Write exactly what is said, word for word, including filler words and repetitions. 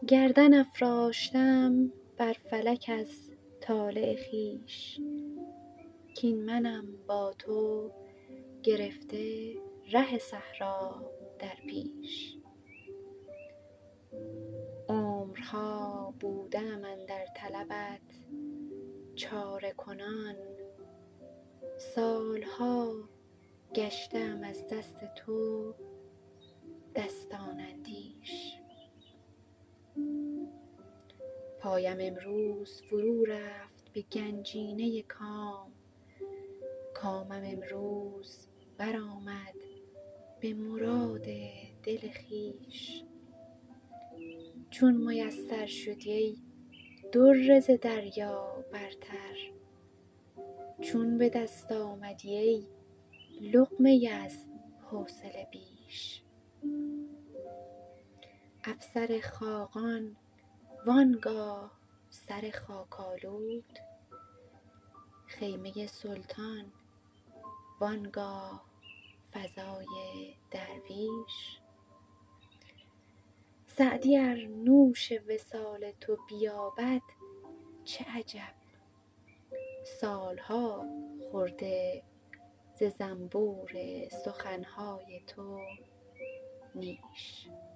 گردن افراشتم بر فلک از طالع خویش، کاین منم با تو گرفته ره صحرا در پیش. عمرها بوده ام اندر طلبت چاره کنان، سالها گشته ام از دست تو دستان اندیش. پایم امروز فرو رفت به گنجینه کام، کامم امروز برآمد به مراد دل خویش. چون میسر شدی ای در ز دریا برتر، چون به دست آمدی ای لقمه از حوصله بیش. افسر خاقان وانگاه سر خاک آلود، خیمه سلطان وانگاه فضای درویش. سعدی ار نوش وصال تو بیابد چه عجب، سالها خورده ز زنبور سخنهای تو نیش.